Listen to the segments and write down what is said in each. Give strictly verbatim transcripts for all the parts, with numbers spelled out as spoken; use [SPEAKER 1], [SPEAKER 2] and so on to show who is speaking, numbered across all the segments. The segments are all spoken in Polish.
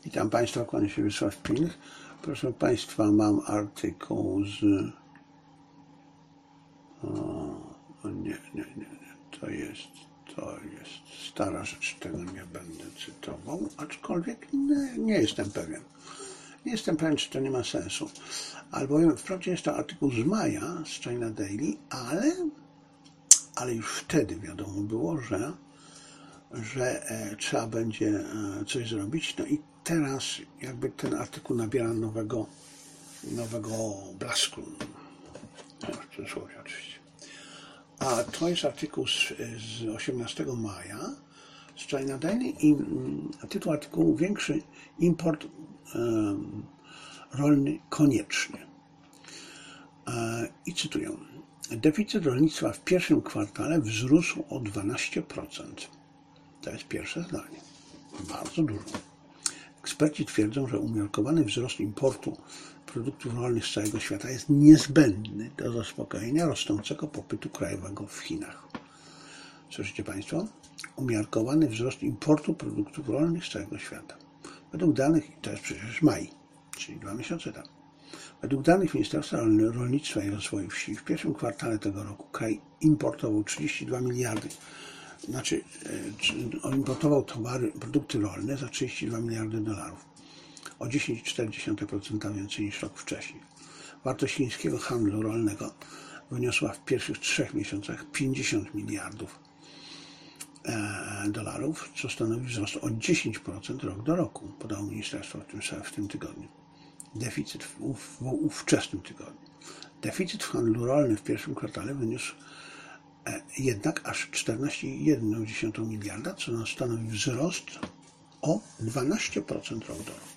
[SPEAKER 1] Witam Państwa, kłaniam się Wiesław Pilnych. Proszę Państwa, mam artykuł z... O, nie, nie, nie, nie, to jest, to jest stara rzecz, tego nie będę cytował, aczkolwiek nie, nie jestem pewien. Nie jestem pewien, czy to nie ma sensu. Albowiem wprawdzie jest to artykuł z maja, z China Daily, ale, ale już wtedy wiadomo było, że, że e, trzeba będzie e, coś zrobić. No i teraz jakby ten artykuł nabiera nowego, nowego blasku. W cudzysłowie oczywiście. A to jest artykuł z, z osiemnastego maja z China Daily i mm, tytuł artykułu: Większy import um, rolny konieczny. E, I cytuję. Deficyt rolnictwa w pierwszym kwartale wzrósł o dwanaście procent. To jest pierwsze zdanie. Bardzo dużo. Eksperci twierdzą, że umiarkowany wzrost importu produktów rolnych z całego świata jest niezbędny do zaspokojenia rosnącego popytu krajowego w Chinach. Słyszycie Państwo? Umiarkowany wzrost importu produktów rolnych z całego świata. Według danych, to jest przecież maj, czyli dwa miesiące temu. Według danych Ministerstwa Rolnictwa i Rozwoju Wsi w pierwszym kwartale tego roku kraj importował trzydzieści dwa miliardy, znaczy importował towary, produkty rolne za trzydzieści dwa miliardy dolarów, o dziesięć przecinek cztery procent więcej niż rok wcześniej. Wartość chińskiego handlu rolnego wyniosła w pierwszych trzech miesiącach pięćdziesiąt miliardów dolarów, co stanowi wzrost o dziesięć procent rok do roku, podało ministerstwo w tym, w tym tygodniu. Deficyt w, w, w ówczesnym tygodniu. Deficyt w handlu rolnym w pierwszym kwartale wyniósł e, jednak aż czternaście przecinek jeden miliarda, co stanowi wzrost o dwanaście procent rok do roku.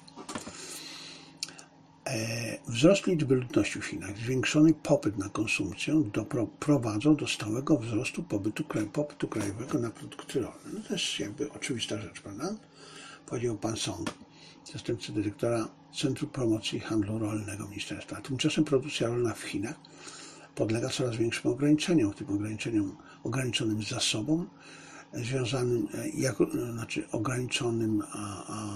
[SPEAKER 1] E, wzrost liczby ludności w Chinach, zwiększony popyt na konsumpcję dopro, prowadzą do stałego wzrostu pobytu, popytu krajowego na produkty rolne. No to jest jakby oczywista rzecz, prawda? Powiedział pan Song, zastępca dyrektora Centrum Promocji Handlu Rolnego Ministerstwa. Tymczasem produkcja rolna w Chinach podlega coraz większym ograniczeniom, w tym ograniczeniom ograniczonym zasobom, związanym, jako, znaczy ograniczonym a, a,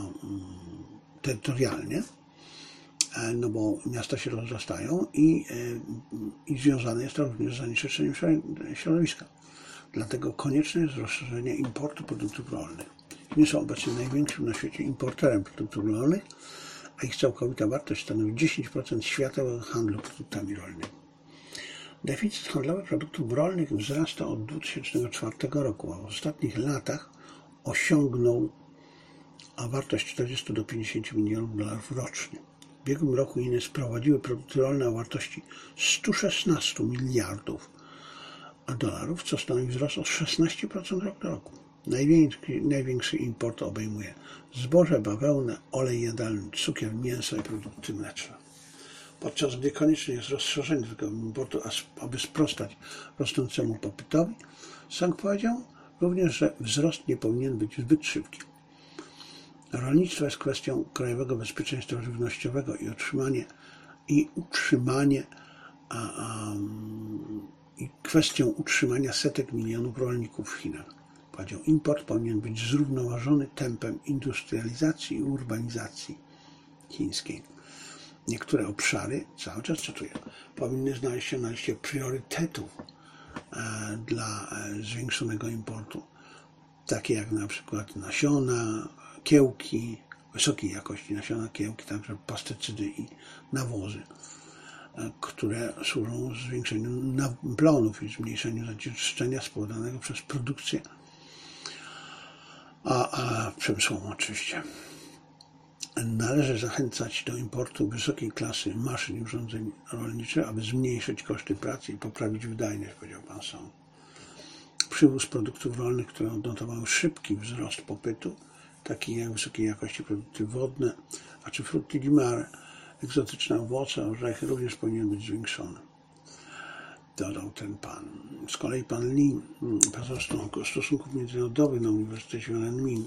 [SPEAKER 1] terytorialnie, no bo miasta się rozrastają i, i związane jest to również z zanieczyszczeniem środowiska. Dlatego konieczne jest rozszerzenie importu produktów rolnych. Chiny są obecnie największym na świecie importerem produktów rolnych, a ich całkowita wartość stanowi dziesięć procent światowego handlu produktami rolnymi. Deficyt handlowy produktów rolnych wzrasta od dwa tysiące czwartego roku, a w ostatnich latach osiągnął wartość czterdzieści do pięćdziesięciu milionów dolarów rocznie. W ubiegłym roku Chiny sprowadziły produkty rolne o wartości stu szesnastu miliardów dolarów, co stanowi wzrost o szesnaście procent rok do roku. Największy, największy import obejmuje zboże, bawełnę, olej jadalny, cukier, mięso i produkty mleczne. Podczas gdy konieczne jest rozszerzenie tego importu, aby sprostać rosnącemu popytowi, Song powiedział również, że wzrost nie powinien być zbyt szybki. Rolnictwo jest kwestią krajowego bezpieczeństwa żywnościowego i utrzymanie i utrzymanie a, a, i kwestią utrzymania setek milionów rolników w Chinach. Powiedział, import powinien być zrównoważony tempem industrializacji i urbanizacji chińskiej. Niektóre obszary, cały czas cytuję, powinny znaleźć się na liście priorytetów e, dla e, zwiększonego importu, takie jak na przykład nasiona, kiełki, wysokiej jakości nasiona, kiełki, także pestycydy i nawozy, e, które służą zwiększeniu plonów i zmniejszeniu zanieczyszczenia spowodowanego przez produkcję a, a przemysłową oczywiście. Należy zachęcać do importu wysokiej klasy maszyn i urządzeń rolniczych, aby zmniejszyć koszty pracy i poprawić wydajność, powiedział pan Song. Przywóz produktów rolnych, które odnotowały szybki wzrost popytu, takich jak wysokiej jakości produkty wodne, a czy frutti di mare, egzotyczne owoce, orzechy, również powinien być zwiększony. Dodał ten pan. Z kolei pan Li, profesor stosunków międzynarodowych na Uniwersytecie Renmin,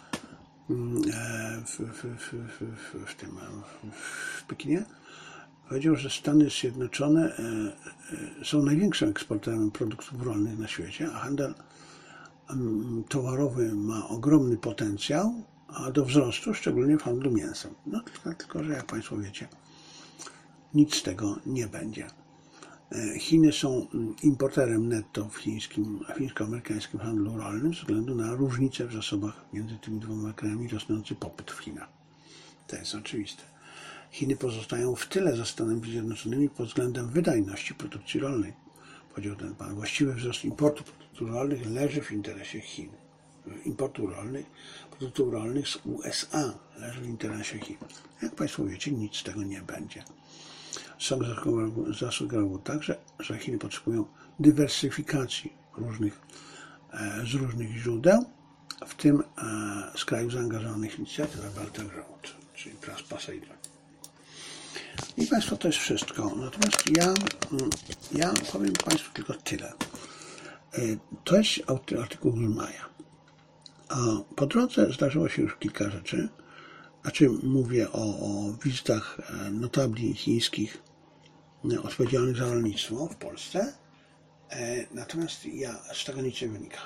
[SPEAKER 1] w, w, w, w, w, tym, w Pekinie, powiedział, że Stany Zjednoczone są największym eksporterem produktów rolnych na świecie, a handel towarowy ma ogromny potencjał do wzrostu, szczególnie w handlu mięsem. No tylko, że jak Państwo wiecie, nic z tego nie będzie. Chiny są importerem netto w chińskim, chińsko-amerykańskim handlu rolnym ze względu na różnicę w zasobach między tymi dwoma krajami, rosnący popyt w Chinach. To jest oczywiste. Chiny pozostają w tyle za Stanami Zjednoczonymi pod względem wydajności produkcji rolnej. Powiedział ten pan, właściwy wzrost importu produktów rolnych leży w interesie Chin. Importu rolnych, produktów rolnych z U S A leży w interesie Chin. Jak Państwo wiecie, nic z tego nie będzie. Song zasugerował także, że Chiny potrzebują dywersyfikacji różnych, z różnych źródeł, w tym z krajów zaangażowanych w inicjatywę Belt and Road, czyli Trans-Pacific. I Państwo, to jest wszystko. Natomiast ja, ja powiem Państwu tylko tyle. To jest artykuł z maja. A po drodze zdarzyło się już kilka rzeczy. Znaczy mówię o, o wizytach notabli chińskich odpowiedzialnych za rolnictwo w Polsce. Natomiast ja, z tego nic nie wynika.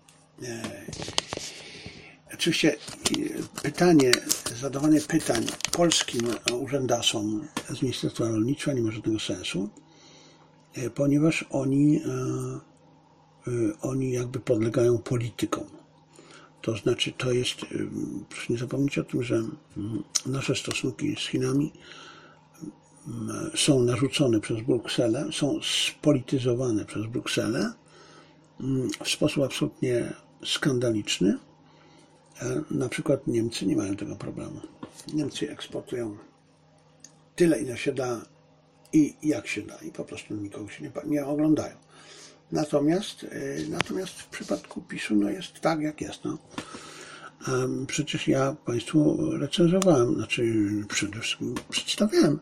[SPEAKER 1] Oczywiście pytanie, zadawanie pytań polskim urzędasom z Ministerstwa Rolnictwa nie ma żadnego sensu, ponieważ oni, oni jakby podlegają politykom. To znaczy, to jest, proszę nie zapomnieć o tym, że nasze stosunki z Chinami są narzucone przez Brukselę, są spolityzowane przez Brukselę w sposób absolutnie skandaliczny. Na przykład Niemcy nie mają tego problemu. Niemcy eksportują tyle, ile się da i jak się da. I po prostu nikogo się nie, nie oglądają. Natomiast, natomiast w przypadku PiSu no jest tak, jak jest. No. Przecież ja Państwu recenzowałem, znaczy przede wszystkim przedstawiałem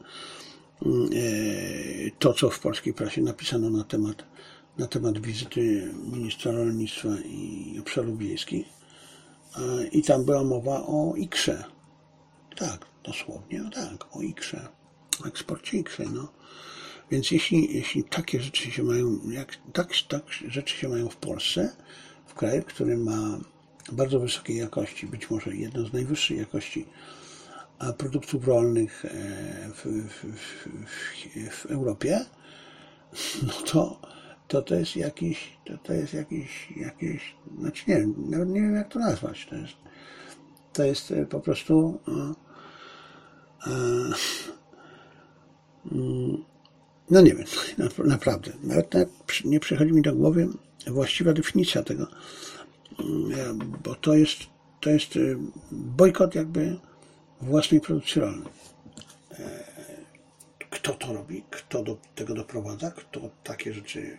[SPEAKER 1] to, co w polskiej prasie napisano na temat, na temat wizyty ministra rolnictwa i obszarów wiejskich. I tam była mowa o ikrze. Tak, dosłownie, no tak, o ikrze. O eksporcie ikry, no. Więc jeśli, jeśli takie rzeczy się mają, jak tak, tak rzeczy się mają w Polsce, w kraju, który ma bardzo wysokiej jakości, być może jedną z najwyższej jakości produktów rolnych w, w, w, w Europie, no to, to to jest jakiś, to, to jest jakiś, jakiś, znaczy nie, nawet nie wiem jak to nazwać, to jest, to jest po prostu e, e, no nie wiem, naprawdę, nawet nie przychodzi mi do głowy właściwa definicja tego, bo to jest, to jest bojkot jakby własnej produkcji rolnej. Kto to robi? Kto do tego doprowadza? Kto takie rzeczy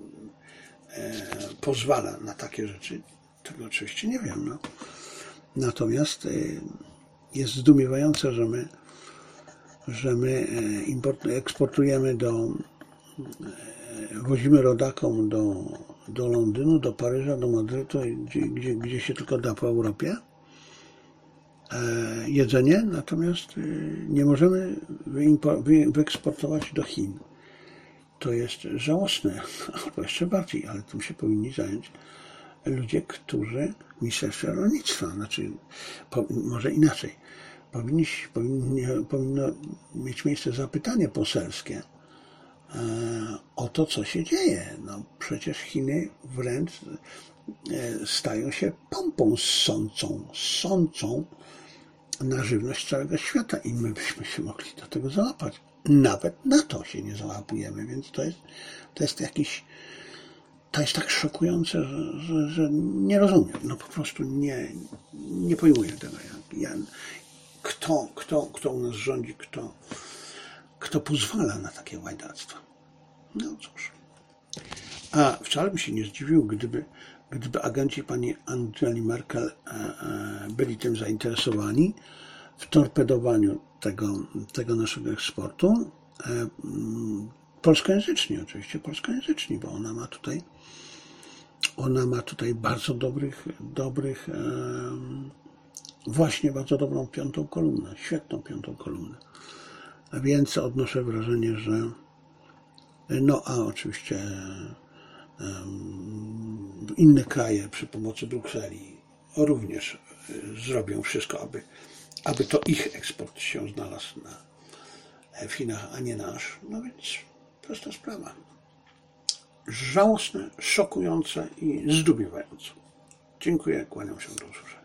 [SPEAKER 1] pozwala na takie rzeczy? Tego oczywiście nie wiem. No. Natomiast jest zdumiewające, że my, że my import, eksportujemy do, wozimy rodakom do, do Londynu, do Paryża, do Madrytu, gdzie, gdzie, gdzie się tylko da po Europie jedzenie, natomiast nie możemy wyeksportować do Chin. To jest żałosne, albo jeszcze bardziej, ale tym się powinni zająć ludzie, którzy w Ministerstwie Rolnictwa, znaczy po, może inaczej, powinni, powinni, powinno mieć miejsce zapytanie poselskie e, o to, co się dzieje. No, przecież Chiny wręcz e, stają się pompą sącą, sącą na żywność całego świata i my byśmy się mogli do tego załapać. Nawet na to się nie załapujemy, więc to jest, to jest jakiś, to jest tak szokujące, że, że, że nie rozumiem, no po prostu nie, nie pojmuję tego. Ja, ja, kto, kto, kto u nas rządzi, kto, kto pozwala na takie łajdactwa? No cóż. A wcale bym się nie zdziwił, gdyby, gdyby agenci pani Angeli Merkel byli tym zainteresowani, w torpedowaniu tego, tego naszego eksportu, polskojęzyczni oczywiście, polskojęzyczni, bo ona ma tutaj ona ma tutaj bardzo dobrych, dobrych właśnie bardzo dobrą piątą kolumnę, świetną piątą kolumnę. Więc odnoszę wrażenie, że no a oczywiście inne kraje przy pomocy Brukseli również zrobią wszystko, aby, aby to ich eksport się znalazł na, w Chinach, a nie nasz. No więc prosta sprawa. Żałosne, szokujące i zdumiewające. Dziękuję, kłaniam się do usłyszenia.